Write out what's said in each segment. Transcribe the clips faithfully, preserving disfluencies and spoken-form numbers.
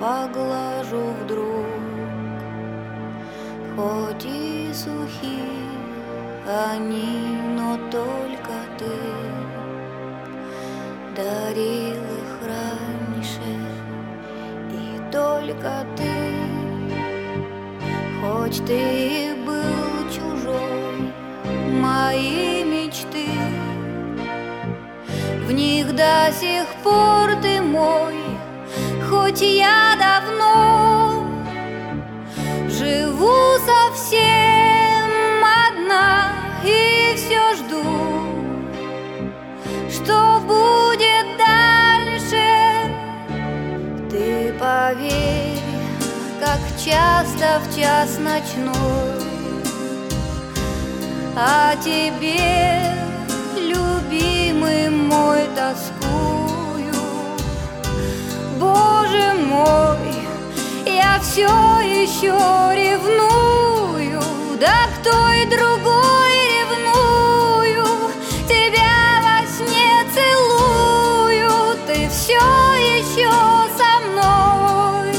поглажу вдруг. Хоть и сухи они, но только ты дарил их раньше, и только ты. Хоть ты и был чужой, мои мечты, в них до сих пор ты мой. Хоть я давно живу совсем одна и все жду, что будет дальше. Ты поверь, как часто в час ночной о тебе, любимый мой, тоскую. Боже мой, я все еще ревную, да к той другой ревную. Тебя во сне целую, ты все еще со мной.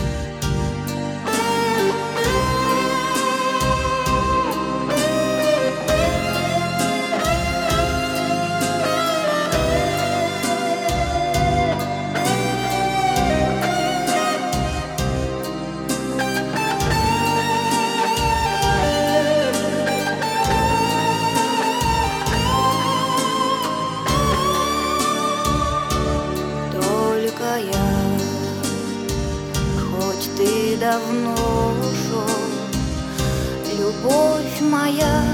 Хоть ты давно ушел, любовь моя,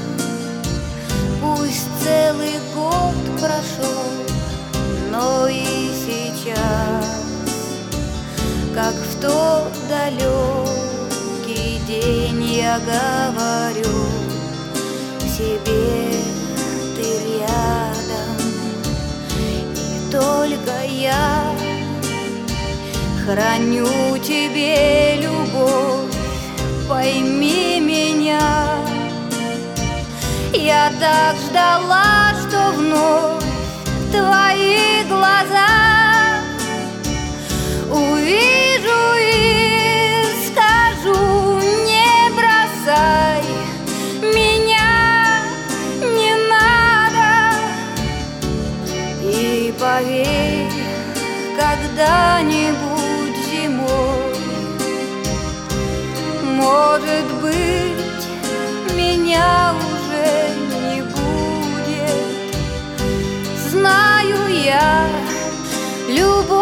пусть целый год прошел, но и сейчас, как в тот далекий день, я говорю себе, ты рядом, и только я храню тебе любовь, пойми меня. Я так ждала, что вновь твои глаза увижу и скажу: не бросай меня, не надо. И поверь, когда-нибудь зимой, может быть, меня уже не будет. Знаю я, любовь